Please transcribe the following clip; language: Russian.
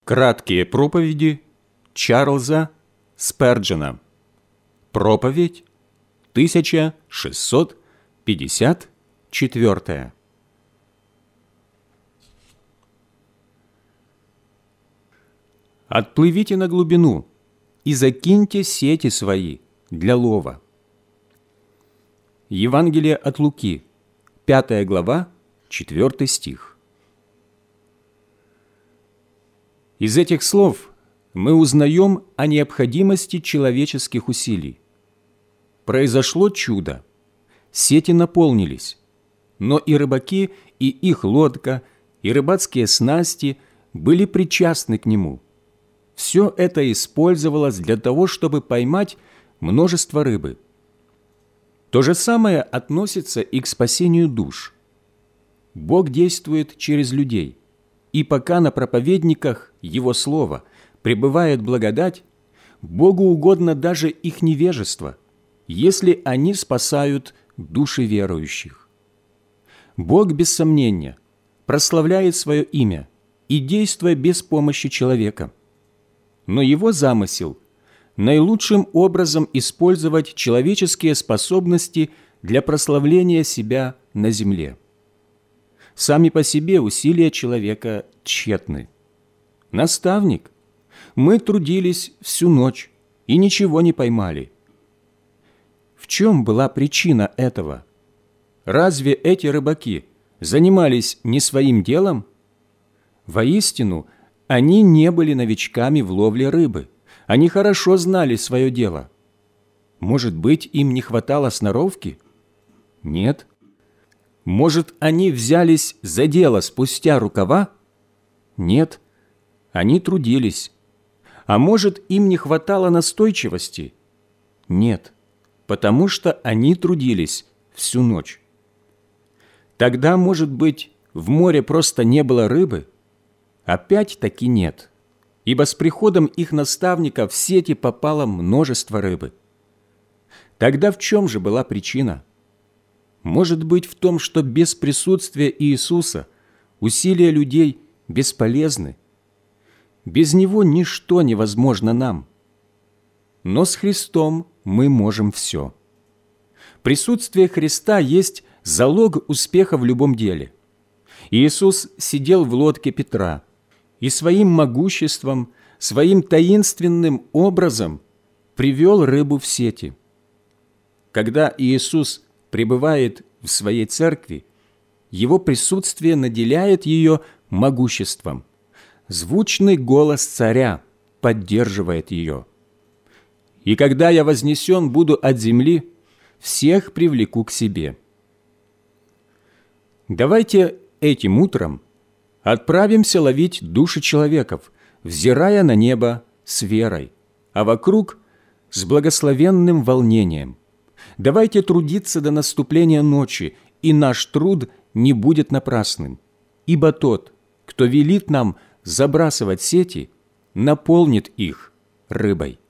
Краткие проповеди Чарльза Сперджена. Проповедь 1654. Отплывите на глубину и закиньте сети свои для лова. Евангелие от Луки, 5 глава, 4 стих. Из этих слов мы узнаем о необходимости человеческих усилий. Произошло чудо. Сети наполнились, но и рыбаки, и их лодка, и рыбацкие снасти были причастны к нему. Все это использовалось для того, чтобы поймать множество рыбы. То же самое относится и к спасению душ. Бог действует через людей, и пока на проповедниках Его Слова пребывает благодать, Богу угодно даже их невежество, если они спасают души верующих. Бог, без сомнения, прославляет свое имя и действуя без помощи человека. Но Его замысел – наилучшим образом использовать человеческие способности для прославления себя на земле. Сами по себе усилия человека тщетны. Наставник, мы трудились всю ночь и ничего не поймали. В чем была причина этого? Разве эти рыбаки занимались не своим делом? Воистину, они не были новичками в ловле рыбы. Они хорошо знали свое дело. Может быть, им не хватало сноровки? Нет. Может, они взялись за дело спустя рукава? Нет, они трудились. А может, им не хватало настойчивости? Нет, потому что они трудились всю ночь. Тогда, может быть, в море просто не было рыбы? Опять-таки нет, ибо с приходом их наставника в сети попало множество рыбы. Тогда в чем же была причина? Может быть, в том, что без присутствия Иисуса усилия людей бесполезны. Без Него ничто невозможно нам. Но с Христом мы можем все. Присутствие Христа есть залог успеха в любом деле. Иисус сидел в лодке Петра и своим могуществом, своим таинственным образом привел рыбу в сети. Когда Иисус пребывает в своей церкви, Его присутствие наделяет ее могуществом. Звучный голос царя поддерживает ее. «И когда я вознесен буду от земли, всех привлеку к себе». Давайте этим утром отправимся ловить души человеков, взирая на небо с верой, а вокруг с благословенным волнением. Давайте трудиться до наступления ночи, и наш труд не будет напрасным, ибо тот, кто велит нам забрасывать сети, наполнит их рыбой.